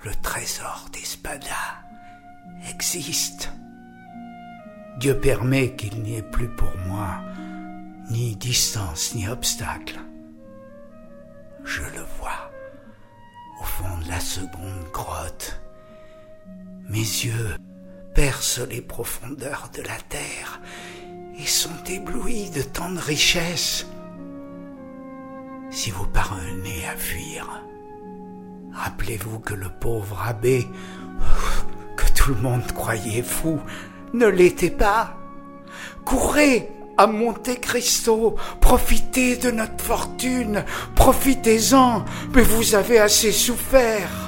le trésor d'Espada existe. Dieu permet qu'il n'y ait plus pour moi ni distance ni obstacle. Je le vois au fond de la seconde grotte. Mes yeux percent les profondeurs de la terre et sont éblouis de tant de richesses. Si vous parvenez à fuir, rappelez-vous que le pauvre abbé, que tout le monde croyait fou, ne l'était pas. Courez à Monte Cristo, profitez de notre fortune, profitez-en, mais vous avez assez souffert.